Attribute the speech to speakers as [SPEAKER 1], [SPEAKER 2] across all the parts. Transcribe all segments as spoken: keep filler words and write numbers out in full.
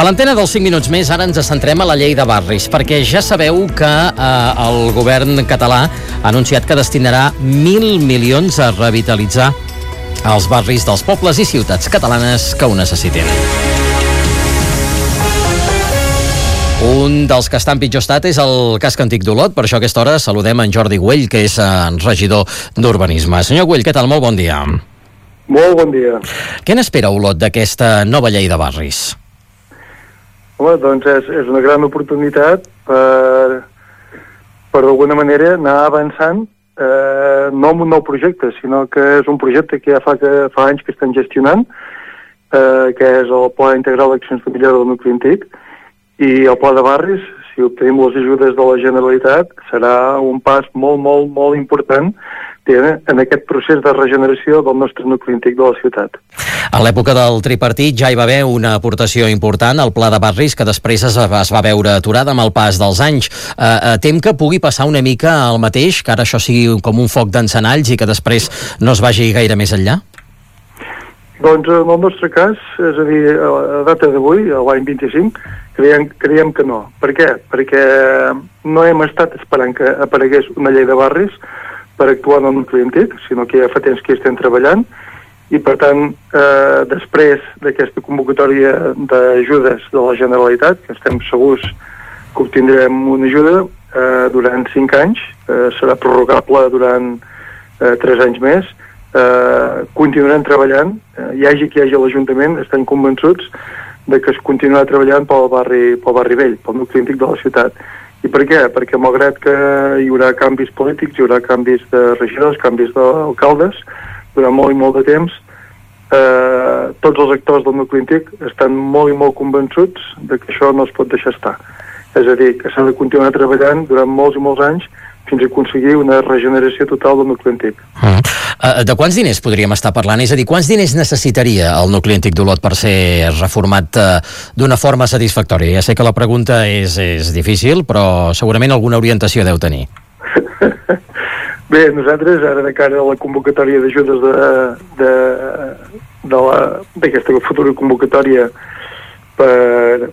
[SPEAKER 1] A l'antena dels cinc minuts més, ara ens centrem a la llei de barris, perquè ja sabeu que eh, el govern català ha anunciat que destinarà mil milions a revitalitzar els barris dels pobles i ciutats catalanes que ho necessitin. Un dels que està en pitjor estat és el casc antic d'Olot, per això a aquesta hora saludem en Jordi Güell, que és en regidor d'Urbanisme. Senyor Güell, què tal? Molt bon dia.
[SPEAKER 2] Molt bon dia.
[SPEAKER 1] Què n'espera Olot d'aquesta nova llei de barris?
[SPEAKER 2] Home, doncs és, és una gran oportunitat per, per d'alguna manera anar avançant, eh, no amb un nou projecte, sinó que és un projecte que ja fa, que fa anys que estan gestionant, eh, que és el Pla Integral d'Accions Familiars del Nucli Antic, i el Pla de Barris, si obtenim les ajudes de la Generalitat, serà un pas molt, molt, molt important en aquest procés de regeneració del nostre nucli antic de la ciutat.
[SPEAKER 1] A l'època del tripartit ja hi va haver una aportació important al Pla de Barris, que després es, es va veure aturada amb el pas dels anys. Eh, tem que pugui passar una mica el mateix, que ara això sigui com un foc d'encenalls i que després no es vagi gaire més enllà?
[SPEAKER 2] Doncs en el nostre cas, és a dir, a data d'avui, l'any vint-i-cinc, creiem, creiem que no. Per què? Perquè no hem estat esperant que aparegués una llei de barris per actuar en el nucli antic, sinó que ja fa temps que hi estem treballant, i per tant, eh, després d'aquesta convocatòria d'ajudes de la Generalitat, que estem segurs que obtindrem una ajuda eh, durant cinc anys, eh, serà prorrogable durant eh, tres anys més, eh, continuarem treballant, eh, hi hagi qui hi hagi a l'Ajuntament, estem convençuts de que es continuarà treballant pel barri, pel barri vell, pel nucli antic de la ciutat. I per què? Perquè malgrat que hi haurà canvis polítics, hi haurà canvis de regidors, canvis d'alcaldes, durant molt i molt de temps, eh, tots els actors del nucli antic estan molt i molt convençuts de que això no es pot deixar estar. És a dir, que s'ha de continuar treballant durant molts i molts anys fins a aconseguir una regeneració total del nucli antic.
[SPEAKER 1] Mm. Uh, de quants diners podríem estar parlant? És a dir, quants diners necessitaria el nucli antic d'Olot per ser reformat uh, d'una forma satisfactòria? Ja sé que la pregunta és, és difícil, però segurament alguna orientació deu tenir.
[SPEAKER 2] Bé, nosaltres, ara de cara a la convocatòria d'ajudes de, de, d'aquesta futura convocatòria per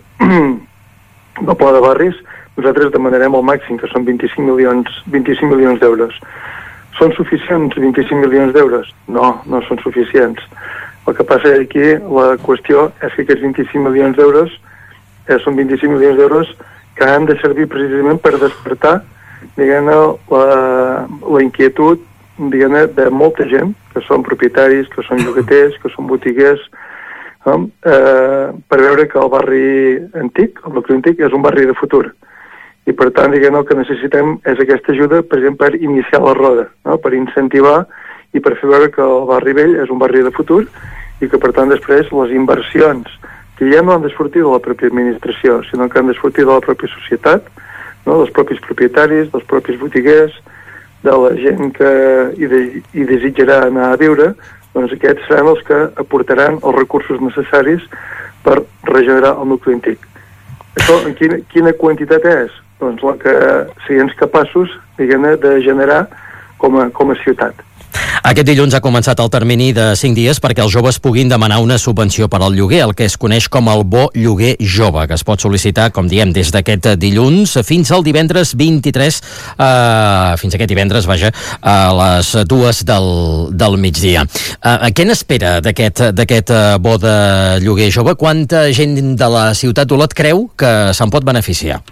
[SPEAKER 2] el Pla de Barris, nosaltres demanarem el màxim, que són vint-i-cinc milions, vint-i-cinc milions d'euros. Són suficients vint-i-cinc milions d'euros? No, no són suficients. El que passa aquí, la qüestió és que aquests vint-i-cinc milions d'euros eh, són vint-i-cinc milions d'euros que han de servir precisament per despertar, diguem-ne, la, la inquietud, diguem-ne, de molta gent, que són propietaris, que són llogaters, que són botiguers, no? eh, per veure que el barri antic, el nucli antic, és un barri de futur. I per tant, diguem, el que necessitem és aquesta ajuda, per exemple, per iniciar la roda, no? Per incentivar i per fer veure que el barri vell és un barri de futur i que, per tant, després les inversions, que ja no han de sortir de la pròpia administració, sinó que han de sortir de la pròpia societat, no? Dels propis propietaris, dels propis botiguers, de la gent que hi, de, hi desitjarà anar a viure, doncs aquests seran els que aportaran els recursos necessaris per regenerar el nucli antic. Això, en quina, quina quantitat és? Doncs la que siguem capaços, diguem-ne, de generar com a, com a ciutat.
[SPEAKER 1] Aquest dilluns ha començat el termini de cinc dies perquè els joves puguin demanar una subvenció per al lloguer, el que es coneix com el bo lloguer jove, que es pot sol·licitar, com diem, des d'aquest dilluns fins al divendres vint-i-tres, eh, fins aquest divendres, vaja, a les dues del, del migdia. Eh, què n'espera d'aquest d'aquest bo de lloguer jove? Quanta gent de la ciutat d'Olot creu que se'n pot beneficiar?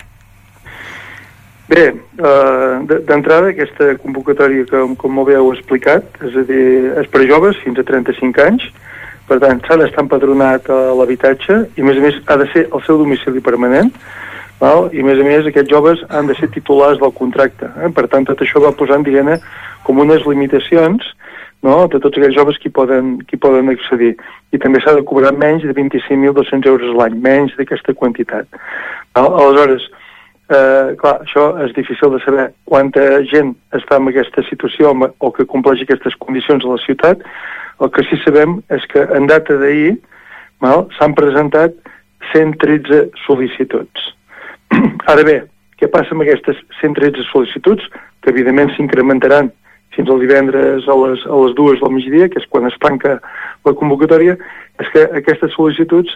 [SPEAKER 2] Bé, uh, d'entrada aquesta convocatòria que, com molt bé heu explicat, és a dir, és per joves fins a trenta-cinc anys, per tant s'ha d'estar empadronat a l'habitatge i a més a més ha de ser el seu domicili permanent, val? I a més a més aquests joves han de ser titulars del contracte, eh? Per tant tot això va posant, diguem-ne, com unes limitacions, no?, de tots aquells joves que hi poden, que hi poden accedir. I també s'ha de cobrar menys de vint-i-cinc mil dos-cents euros l'any, menys d'aquesta quantitat. Val? Aleshores, Eh, clar, això és difícil de saber quanta gent està en aquesta situació o que compleix aquestes condicions a la ciutat. El que sí sabem és que en data d'ahir s'han presentat cent tretze sol·licituds. Ara bé, què passa amb aquestes cent tretze sol·licituds, que evidentment s'incrementaran fins al divendres a les, a les dues del migdia, que és quan es tanca la convocatòria, és que aquestes sol·licituds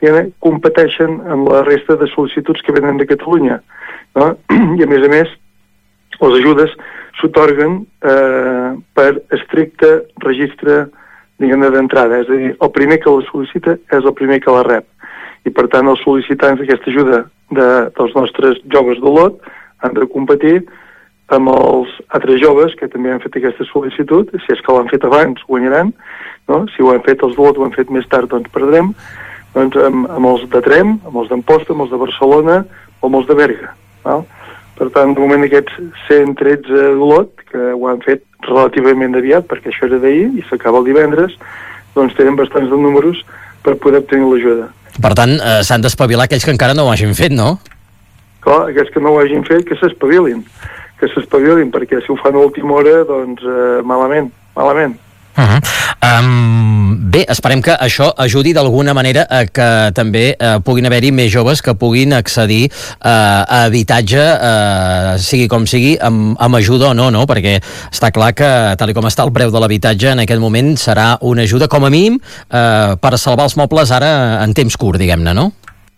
[SPEAKER 2] diguem, competeixen amb la resta de sol·licituds que venen de Catalunya, no? I a més a més, les ajudes s'otorguen eh, per estricte registre, diguem-ne, d'entrada, és a dir, el primer que la sol·licita és el primer que la rep. I per tant els sol·licitants d'aquesta ajuda de, dels nostres joves d'Olot han de competir amb els altres joves que també han fet aquesta sol·licitud. Si és que l'han fet abans, guanyaran, no? Si ho han fet els d'Olot o ho han fet més tard, doncs perdrem. Doncs amb, amb els de Trem, amb els d'Amposta, amb els de Barcelona o amb els de Berga. Val? Per tant, de moment aquests cent tretze d'Olot, que ho han fet relativament aviat, perquè això era d'ahir i s'acaba el divendres, doncs tenen bastants de números per poder obtenir l'ajuda.
[SPEAKER 1] Per tant, eh, s'han d'espavilar aquells que encara no ho hagin fet, no?
[SPEAKER 2] Clar, aquells que no ho hagin fet, que s'espavilin. Que s'espavilin, perquè si ho fan a última hora, doncs eh, malament, malament.
[SPEAKER 1] Uh -huh. um, bé, esperem que això ajudi d'alguna manera a que també uh, puguin haver-hi més joves que puguin accedir uh, a habitatge, uh, sigui com sigui, amb, amb ajuda o no, no? Perquè està clar que, tal com està el preu de l'habitatge, en aquest moment serà una ajuda, com a mínim, uh, per salvar els mobles ara en temps curt, diguem-ne, no?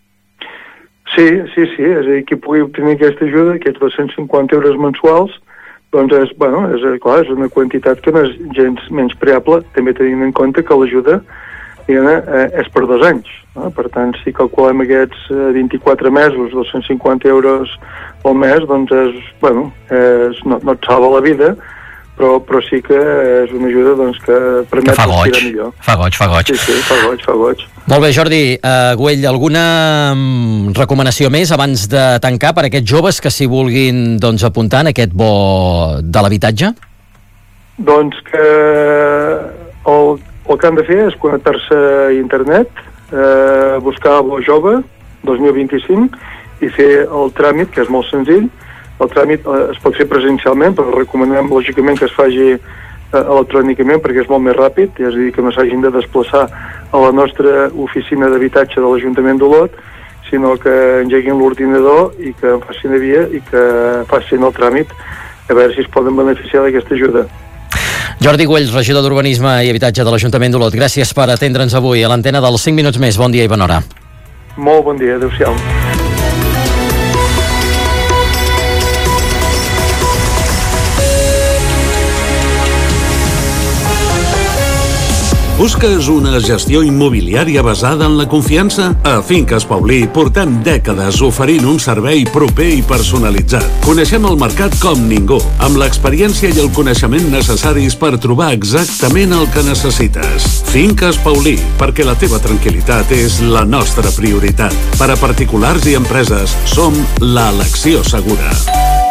[SPEAKER 2] Sí, sí, sí, és a dir, qui pugui obtenir aquesta ajuda, aquests dos-cents cinquanta euros mensuals, doncs és, bueno, és, clar, és una quantitat que no és gens menyspreable, també tenint en compte que l'ajuda eh, és per dos anys. No? Per tant, si calculem aquests eh, vint-i-quatre mesos, dos-cents cinquanta euros al mes, doncs és, bueno, és, no, no et salva la vida, però, però sí que és una ajuda doncs, que permet respirar millor.
[SPEAKER 1] Fa goig, fa goig.
[SPEAKER 2] Sí, sí, fa goig, fa goig.
[SPEAKER 1] Molt bé, Jordi. Uh, Güell, alguna um, recomanació més abans de tancar per a aquests joves que s'hi vulguin doncs, apuntar en aquest bo de l'habitatge?
[SPEAKER 2] Doncs que el, el que han de fer és connectar-se a internet, eh, buscar Bo Jove dos mil vint-i-cinc i fer el tràmit, que és molt senzill. El tràmit eh, es pot fer presencialment, però recomanem lògicament que es faci eh, electrònicament perquè és molt més ràpid, és a dir, que no s'hagin de desplaçar a la nostra oficina d'habitatge de l'Ajuntament d'Olot, sinó que engeguin l'ordinador i que en facin a via i que facin el tràmit a veure si es poden beneficiar d'aquesta ajuda.
[SPEAKER 1] Jordi Güell, regidor d'Urbanisme i Habitatge de l'Ajuntament d'Olot, gràcies per atendre'ns avui a l'antena dels cinc minuts més. Bon dia i bona hora.
[SPEAKER 2] Molt bon dia, adéu-siau.
[SPEAKER 3] Busques una gestió immobiliària basada en la confiança? A Finques Paulí portem dècades oferint un servei proper i personalitzat. Coneixem el mercat com ningú, amb l'experiència i el coneixement necessaris per trobar exactament el que necessites. Finques Paulí, perquè la teva tranquil·litat és la nostra prioritat. Per a particulars i empreses, som l'elecció segura.